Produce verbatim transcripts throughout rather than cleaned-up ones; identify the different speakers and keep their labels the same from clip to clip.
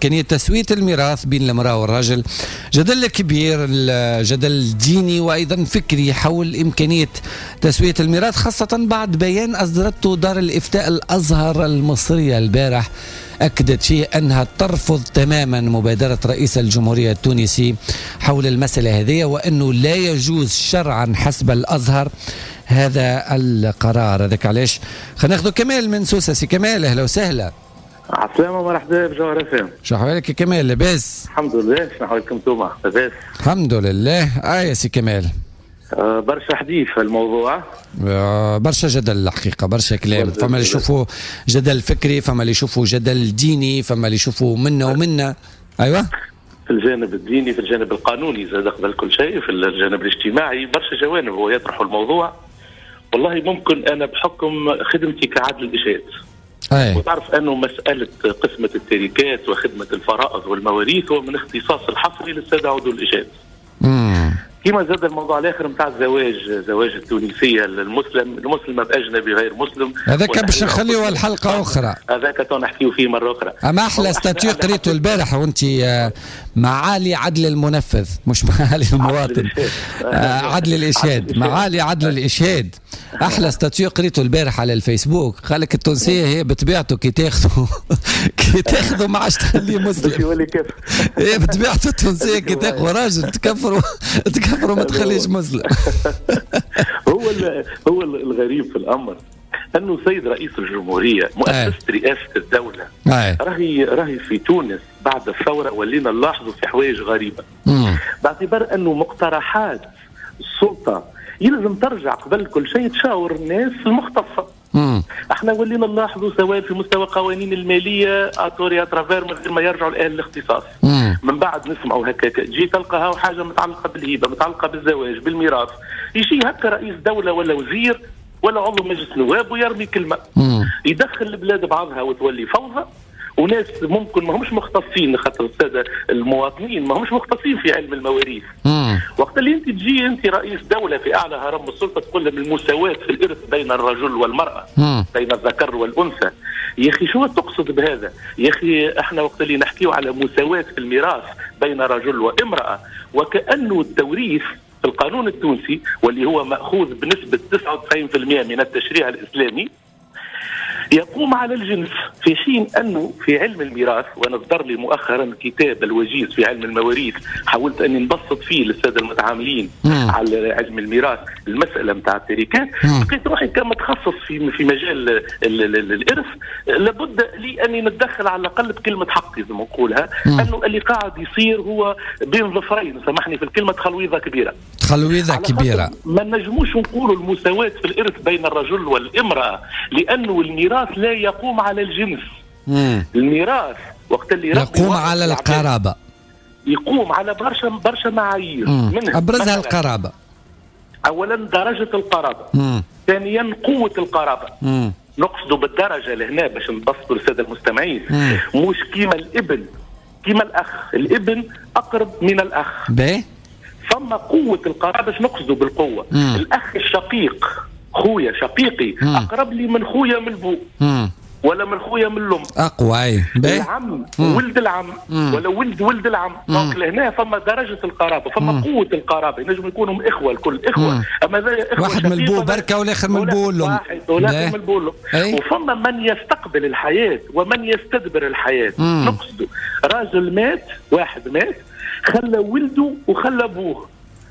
Speaker 1: إمكانية تسوية الميراث بين المرأة والرجل. جدل كبير، الجدل ديني وأيضا فكري حول إمكانية تسوية الميراث، خاصة بعد بيان أصدرته دار الإفتاء الأزهر المصرية البارح أكدت فيه أنها ترفض تماما مبادرة رئيس الجمهورية التونسي حول المسألة هذه، وأنه لا يجوز شرعا حسب الأزهر هذا القرار. هذاك علاش خلينا ناخذ كمال من سوسة. سي كمال أهلا وسهلا.
Speaker 2: عسلامة مرحبا بجوهر افهم.
Speaker 1: شو احوالك يا كمال؟ لاباس؟
Speaker 2: الحمد لله. شنو احوالكم انتوما؟ لاباس
Speaker 1: الحمد لله. اه يا سي كمال
Speaker 2: آه برشا حديث في الموضوع،
Speaker 1: آه برشا جدل الحقيقة، برشا كلام. فما اللي يشوفوا جدل فكري، فما اللي يشوفوا جدل ديني، فما اللي يشوفوا منا ومنا. ايوه
Speaker 2: في الجانب الديني، في الجانب القانوني زاد قبل كل شيء، في الجانب الاجتماعي برشا جوانب هو يطرح الموضوع. والله ممكن انا بحكم خدمتي كعادل الاشهاد
Speaker 1: أي.
Speaker 2: وتعرف أنه مسألة قسمة التركات وخدمة الفرائض والمواريث هو من اختصاص الحصري للسادة عضو الإشهاد. كما زاد الموضوع الآخر نتاع الزواج، زواج التونسية المسلم المسلمة بأجنبي غير مسلم،
Speaker 1: هذاك باش نخليوه الحلقة أخرى،
Speaker 2: هذاك تو نحكيو فيه مرة أخرى.
Speaker 1: أما أحلى ستاتيو قريته البارح وأنت معالي عدل المنفذ، مش معالي المواطن، عدل الإشهاد، معالي عدل الإشهاد. احلى ستاتيو قريته البارح على الفيسبوك، قال لك التونسيه هي بطبيعته كي تاخذوا كي تاخذوا ما عادش تخليه مسلم. هي بطبيعته التونسيه كي تاخذوا راجل تكفروا تكفروا ما تخليش مسلم.
Speaker 2: هو هو الغريب في الامر انه سيد رئيس الجمهوريه مؤسسه رئاسه الدوله راهي راهي في تونس بعد الثوره ولينا نلاحظوا في حوايج غريبه، باعتبار انه مقترحات السلطه يلزم ترجع قبل كل شيء تشاور الناس المختصه. مم. احنا ولينا نلاحظوا سواء في مستوى قوانين الماليه اتوري اترافير من غير ما يرجعوا لاهل الاختصاص. مم. من بعد نسمعوا هكاك تجي تلقاها حاجه متعلقه بالهبه، متعلقه بالزواج، بالميراث، يجي هكا رئيس دوله ولا وزير ولا عضو مجلس نواب ويرمي كلمه. مم. يدخل البلاد بعضها وتولي فوضى، وناس ممكن ما همش مختصين، خاطر الساده المواطنين ما همش مختصين في علم المواريث. مم. وقت اللي انت تجي انت رئيس دوله في اعلى هرم السلطه تقول لهم المساواه في الارث بين الرجل والمراه، مم. بين الذكر والانثى، يا اخي شو تقصد بهذا؟ يا اخي احنا وقت اللي نحكيو على مساواه في الميراث بين رجل وامراه، وكانه التوريث في القانون التونسي واللي هو ماخوذ بنسبه تسعة وتسعين بالمئة من التشريع الاسلامي يقوم على الجنس، في حين أنه في علم الميراث، وأنا صدر لي مؤخرا كتاب الوجيز في علم المواريث حاولت أني نبسط فيه للسادة المتعاملين مم. على علم الميراث المسألة متاع التركات، لقيت روحي كمتخصص في في مجال ال ال ال الإرث لابد لي أني نتدخل على الأقل بكلمة حقي زي ما نقولها، أنه اللي قاعد يصير هو بين ظفرين، سامحني في الكلمة، تخلويضة كبيرة.
Speaker 1: تخلويضة كبيرة.
Speaker 2: ما نجموش نقولوا المساواة في الإرث بين الرجل والامرأة، لأنه الميراث لا يقوم على الجنس. مم. الميراث وقت اللي
Speaker 1: يقوم على القرابة،
Speaker 2: يقوم على برشا برشا معايير،
Speaker 1: منها أبرزها القرابة.
Speaker 2: أولا درجة القرابة، ثانيا قوة القرابة. مم. نقصد بالدرجة لهنا باش نبسطوا للسادة المستمعين، مم. مش كيما الابن كيما الأخ، الابن أقرب من الأخ. باهي. ثم قوة القرابة باش نقصدوا بالقوة، مم. الأخ الشقيق، خويا شقيقي مم. أقرب لي من خويا من البو مم. ولا من خويا من الأم، أقوى. العم مم. ولد العم مم. ولا ولد ولد العم. دونك لهنا فما درجة القرابة، فما مم. قوة القرابة، ينجم يكونوا إخوة الكل إخوة، مم. أما ذا إخوة
Speaker 1: واحد من البو بركة والآخر من البو الأم،
Speaker 2: واحد والآخر من البو الأم. وفما من يستقبل الحياة ومن يستدبر الحياة. نقصد راجل مات، واحد مات خلى ولده وخلى أبوه،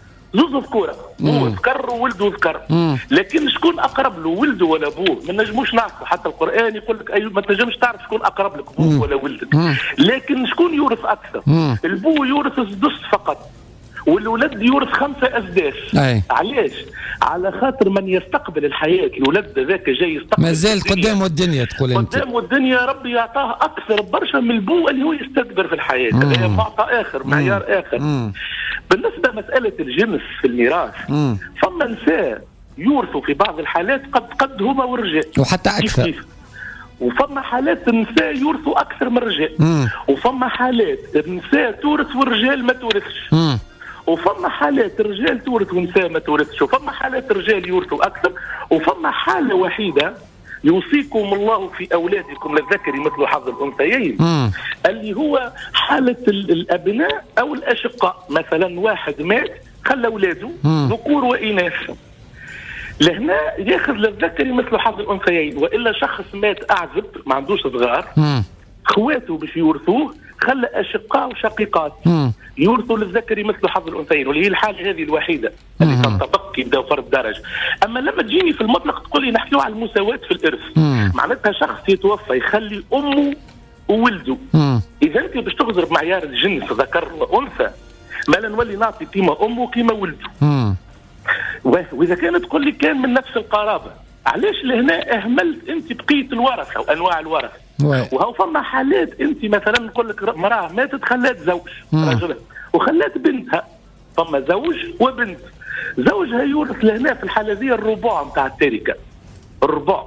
Speaker 2: زوز ذكورة، بوه ذكر وولده ذكر، لكن شكون أقرب له ولده ولا أبوه؟ ما نجموش نعرفوا، حتى القرآن يقول لك أي ما تنجمش تعرف شكون أقرب لك أبوه ولا ولدك، لكن شكون يورث أكثر؟ البو يورث سدس فقط، والولد يورث خمسة أسداس. علاش؟ على خاطر من يستقبل الحياة، الولد ذاك جاي يستقبل
Speaker 1: مازال قدامه الدنيا، تقول انت
Speaker 2: قدامه الدنيا، ربي يعطاه أكثر برشا من البو اللي هو يستدبر في الحياة، هذا معطى آخر، معيار آخر. مم. بالنسبة مسألة الجنس في الميراث، فما نساء يورثوا في بعض الحالات قد قد هما والرجال،
Speaker 1: وحتى أكثر. كيف كيف.
Speaker 2: وفما حالات النساء يورثوا أكثر من الرجال، وفما حالات النساء تورث والرجال ما تورثش، مم. وفما حالات الرجال تورث ونساء ما تورثش، وفما حالات الرجال يورثوا أكثر، وفما حالة وحيدة يوصيكم الله في اولادكم للذكر مثل حظ الانثيين، اللي هو حاله الابناء او الاشقاء. مثلا واحد مات خلى اولاده ذكور واناث، لهنا ياخذ للذكر مثل حظ الانثيين. والا شخص مات اعزب ما عندوش صغار، اخواته باش يورثوه، خلى اشقاء وشقيقات يورثوا للذكر مثل حظ الانثيين، واللي هي الحاله هذه الوحيده اللي تنطبق يبداو فرض درجه. اما لما تجيني في المطلق تقول لي نحكيو على المساواه في الارث، معناتها شخص يتوفى يخلي امه وولده. اذا انت باش تغزر بمعيار الجنس ذكر وانثى، ما لا نولي نعطي كيما امه كيما ولده. واذا كانت تقول لي كان من نفس القرابه، علاش لهنا اهملت انت بقيه الورثه وانواع الورثه؟ وهو فما حالات انت مثلا نقول لك مراه ماتت خلات زوج رجلها وخلات بنتها، فما زوج وبنت، زوجها يورث لهنا في الحاله ذي الربع نتاع التركه، الربع.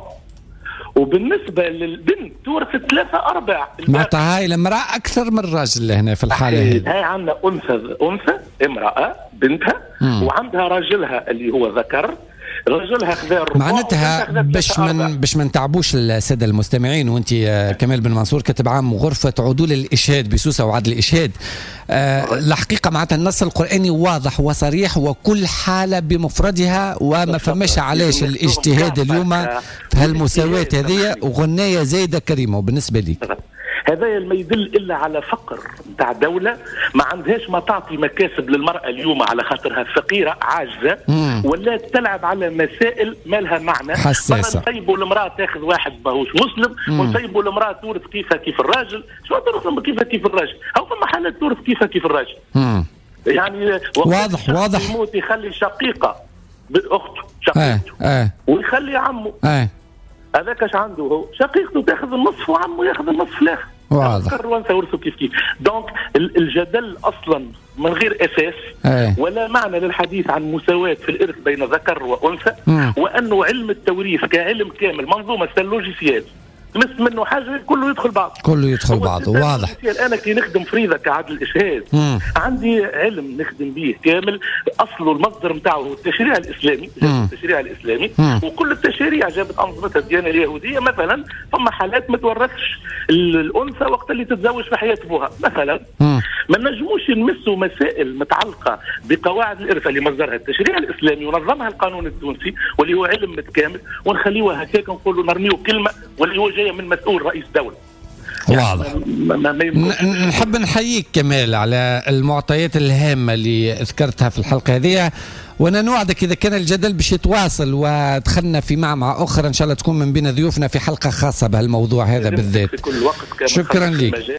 Speaker 2: وبالنسبه للبنت تورث ثلاثه ارباع.
Speaker 1: معناتها هاي المراه اكثر من الراجل لهنا في الحاله هذه.
Speaker 2: هاي عندنا انثى انثى امراه بنتها، مم. وعندها راجلها اللي هو ذكر، رجلها خذا الربع.
Speaker 1: معناتها باش من باش ما نتعبوش الساده المستمعين، وانت كمال بن منصور كاتب عام غرفه عدول الاشهاد بسوسه وعدل الاشهاد. آه الحقيقه معناتها النص القراني واضح وصريح، وكل حاله بمفردها، وما فماش علاش الاجتهاد اليوم في هالمساواه هذه، وغنايه زايده كريمه. وبالنسبه لي
Speaker 2: هذا ما يدل الا على فقر نتاع دوله ما عندهاش ما تعطي مكاسب للمراه اليوم، على خاطرها فقيره عاجزه، ولا تلعب على مسائل ما لها معنى
Speaker 1: حساسه.
Speaker 2: نسيبوا المراه تاخذ واحد ماهوش مسلم، ونسيبوا المراه تورث كيفها كيف الراجل. شو تورث كيفها كيف الراجل؟ او فما حالات تورث كيفها كيف الراجل. مم. يعني
Speaker 1: واضح واضح.
Speaker 2: يموت يخلي شقيقه باخته شقيقته، آه. آه. ويخلي عمه، آه. هذاك اش عنده هو؟ شقيقته تاخذ النصف وعمه ياخذ النصف الاخر.
Speaker 1: واضح.
Speaker 2: ورثوا كيف كيف. دونك الجدل اصلا من غير اساس، أي. ولا معنى للحديث عن مساواة في الارث بين ذكر وانثى، وانه علم التوريث كعلم كامل منظومه لوجيسيال تمس منه حاجه كله يدخل بعض،
Speaker 1: كله يدخل بعض. واضح.
Speaker 2: انا كي نخدم فريضه كعدل الاشهاد، مم. عندي علم نخدم به كامل، اصله المصدر نتاعه هو التشريع الاسلامي، التشريع الاسلامي، مم. وكل التشريع جابت انظمتها الديانه اليهوديه. مثلا ثم حالات ما تورثش الانثى وقت اللي تتزوج في حياه ابوها مثلا. مم. ما نجموش نمسوا مسائل متعلقه بقواعد الارث اللي مصدرها التشريع الاسلامي ونظمها القانون التونسي واللي هو علم متكامل، ونخليوها هكاك نقولوا نرميو كلمه واللي هو جايه من مسؤول رئيس دوله.
Speaker 1: واضح. يعني نحب نحييك كمال على المعطيات الهامه اللي ذكرتها في الحلقه هذه، وانا نوعدك اذا كان الجدل باش يتواصل ودخلنا في معمعة اخرى ان شاء الله تكون من بين ضيوفنا في حلقه خاصه بهالموضوع هذا بالذات.
Speaker 2: في كل وقت.
Speaker 1: شكرا لك.